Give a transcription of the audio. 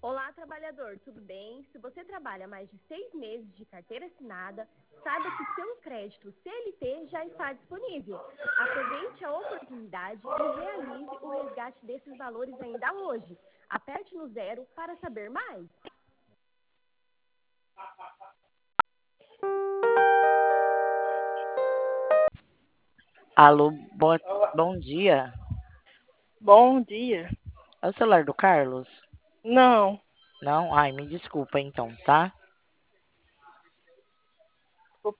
Olá, trabalhador, tudo bem? Se você trabalha mais de 6 meses de carteira assinada, saiba que seu crédito CLT já está disponível. Aproveite a oportunidade e realize o resgate desses valores ainda hoje. Aperte no 0 para saber mais. Alô, bom dia. Bom dia. É o celular do Carlos? Não, Não? Ai, me desculpa então, tá?